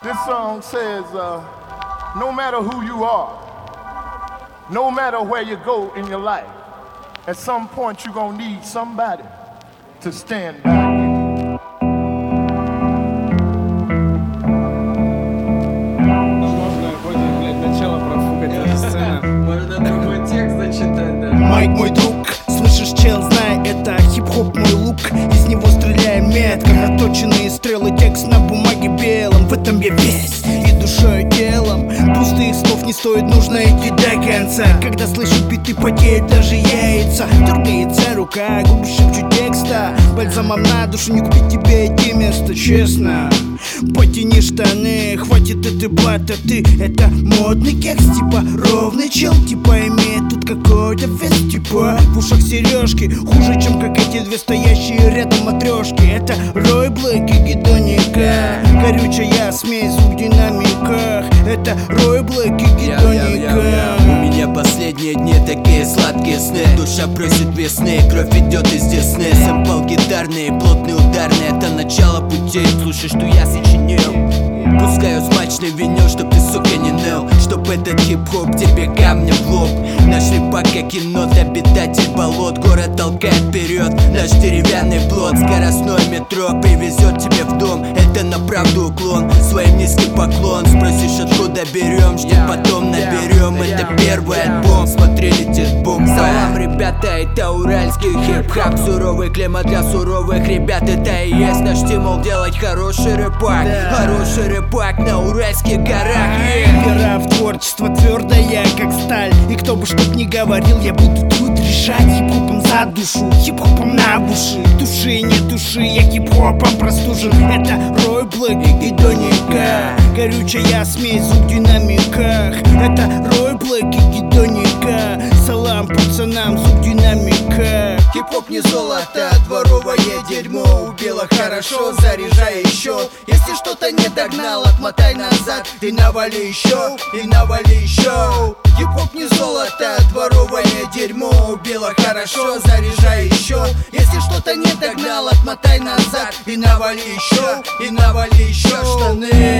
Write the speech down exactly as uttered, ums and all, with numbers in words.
This song says, uh, no matter who you are, no matter where you go in your life, at some point you're gonna need somebody to stand by you. Майк мой друг, слышишь, чел, знай, это хип-хоп мой лук. Из него стреляем метко, наточенные стрелы, текст на бумаге белом. В этом я весь, и душой, и телом. Пустых слов не стоит, нужно идти до конца. Когда слышу биты, потеют даже яйца. Дергается рука, губы шепчут текста. Бальзамом на душу, не купить тебе эти места, честно. Потяни штаны, хватит этой блата. Ты это модный кекс, типа ровный чел, типа имеет тут какой-то фест, типа в ушах сережки, хуже, чем как эти две стоящие рядом матрешки. Это Рой Блэк и Гедоника, горючая смесь в динамиках. Это Рой Блэк и Гедоника. У меня последние дни такие сладкие сны. Душа просит весны, кровь идет из десны. Сэмпл гитарный, плотный ударный, это начало путей. Слушай, что я сочинил. Пускаю смачный винил, чтоб ты, сука, не ныл. Чтоб этот хип-хоп тебе камнем в лоб. Наш рэпак как енот, обитатель болот. Город толкает вперед, наш деревянный плот. Скоростное метро привезет тебе в дом. Это на правду уклон, своим низкий поклон. Спросишь, откуда берем, что потом наберем. Это первый альбом, смотри, летит бомба. Салам, ребята, это уральский хип-хап. Суровый климат для суровых ребят. Это и есть наш стимул делать хороший рэпак. Хороший рэпак на уральских горах. Вера в творчество твердая, как сталь. И кто бы что ни говорил, я буду тут решать. Хип-хопом за душу, хип-хопом на уши. Души, не души, я хип-хопом простужен. Это Рой Блэк и Гедоника, горючая смесь в динамиках. Это Рой Блэк и Гедоника. Салам пацанам, звук динамика. Хип-хоп не золото, дворовое дерьмо. Убило хорошо, заряжай еще. Если что-то не догнал, отмотай назад и навали еще, и навали еще. Хип-хоп не золото, дворовое дерьмо. Убило хорошо, заряжай еще. Если что-то не догнал, отмотай назад и навали еще, и навали еще штаны.